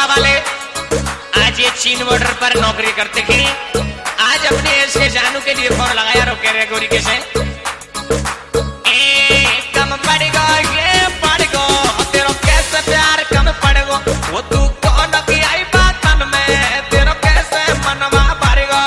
बंगला वाले आज ये चीन बॉर्डर पर नौकरी करते थे। आज अपने ऐसे जानू के लिए फोन लगाया रो कह रहे गोरी कैसे कम पड़ेगा ये पड़ेगा तेरा कैसे प्यार कम पड़ेगा वो तू कौन की आई बात में तेरा कैसे मनवा पड़ेगा।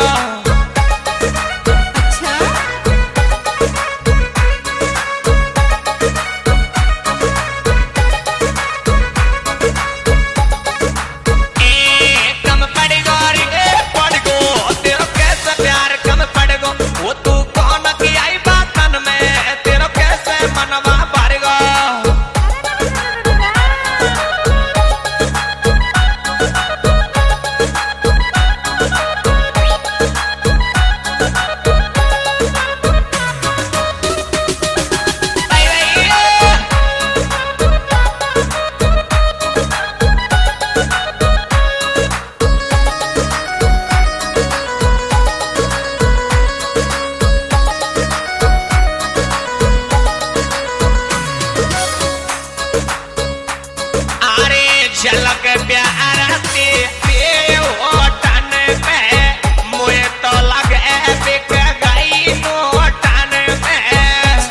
झलक प्यार से ओटन पे मुझे तो लगे बिक गई नोटन में।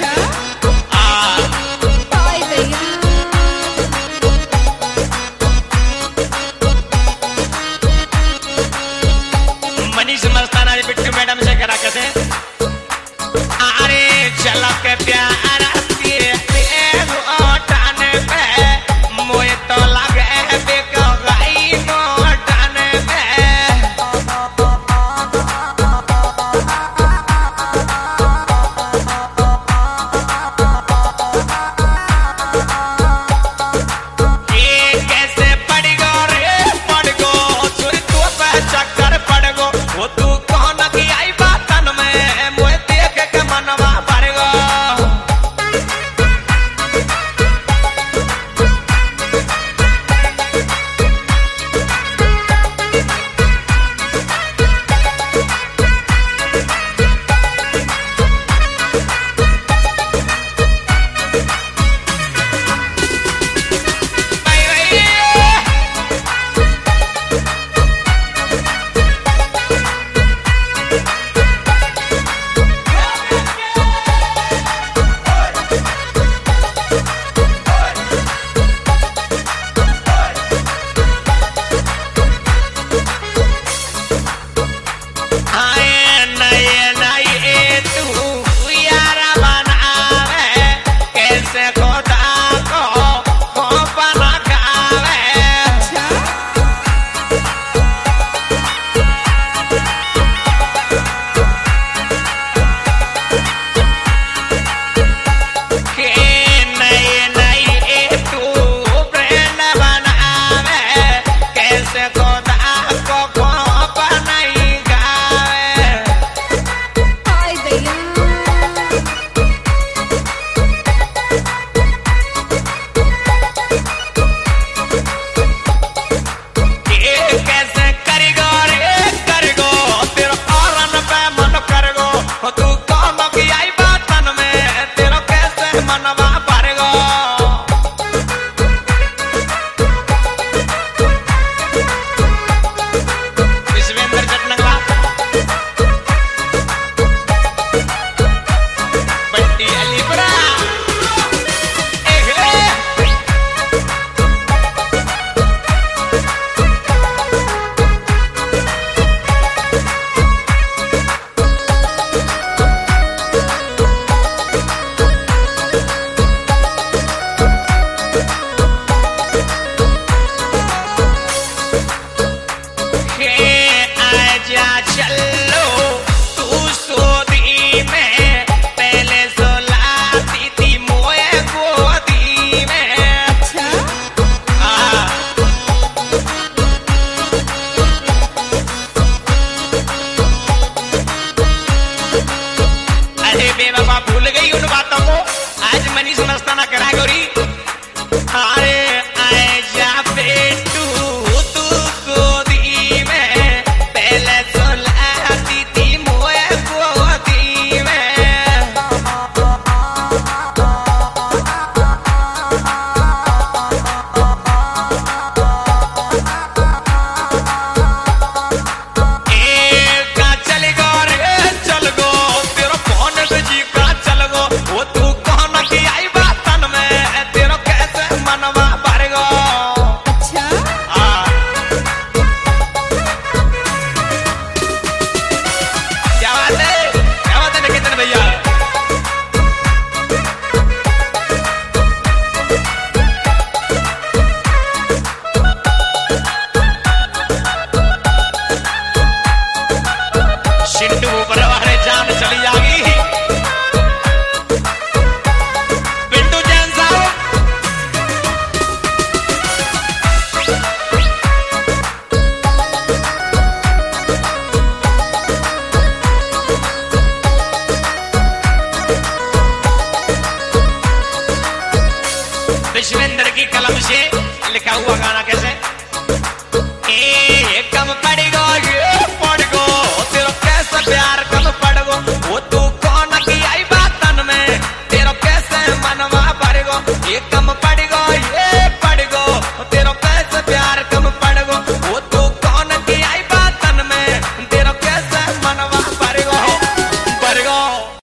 मनीष मस्ताना बिट्टू मैडम से करा कैसे अरे झलक प्यार से ओटन पे मुझे तो लगे विश्वेंद्र की कलम से लिखा हुआ गाना कैसे? कम पड़ गो